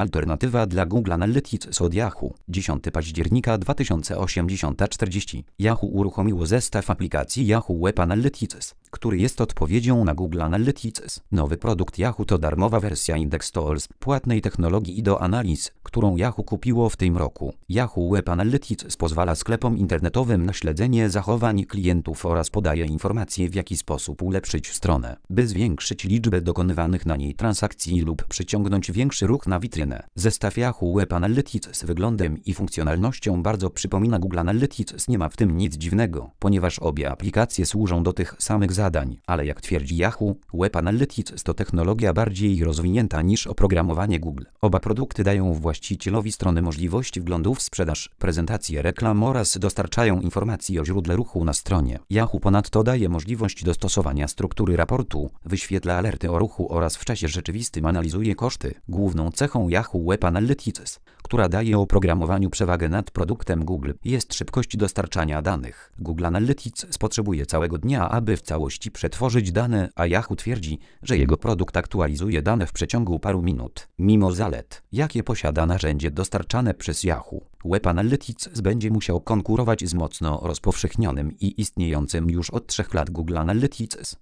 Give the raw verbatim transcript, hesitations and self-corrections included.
Alternatywa dla Google Analytics od Yahoo. dziesiątego października dwa tysiące osiemdziesiąt czterdzieści. Yahoo uruchomiło zestaw aplikacji Yahoo Web Analytics, który jest odpowiedzią na Google Analytics. Nowy produkt Yahoo to darmowa wersja Index Tools, płatnej technologii do analiz, którą Yahoo kupiło w tym roku. Yahoo Web Analytics pozwala sklepom internetowym na śledzenie zachowań klientów oraz podaje informacje, w jaki sposób ulepszyć stronę, by zwiększyć liczbę dokonywanych na niej transakcji lub przyciągnąć większy ruch na witrynę. Zestaw Yahoo Web Analytics z wyglądem i funkcjonalnością bardzo przypomina Google Analytics. Nie ma w tym nic dziwnego, ponieważ obie aplikacje służą do tych samych zadań, ale jak twierdzi Yahoo, Web Analytics to technologia bardziej rozwinięta niż oprogramowanie Google. Oba produkty dają właścicielowi strony możliwość wglądu w sprzedaż, prezentację reklam oraz dostarczają informacji o źródle ruchu na stronie. Yahoo ponadto daje możliwość dostosowania struktury raportu, wyświetla alerty o ruchu oraz w czasie rzeczywistym analizuje koszty. Główną cechą Yahoo Web Analytics, która daje oprogramowaniu przewagę nad produktem Google, jest szybkość dostarczania danych. Google Analytics potrzebuje całego dnia, aby w całości przetworzyć dane, a Yahoo twierdzi, że jego produkt aktualizuje dane w przeciągu paru minut. Mimo zalet, jakie posiada narzędzie dostarczane przez Yahoo, Web Analytics będzie musiał konkurować z mocno rozpowszechnionym i istniejącym już od trzech lat Google Analytics.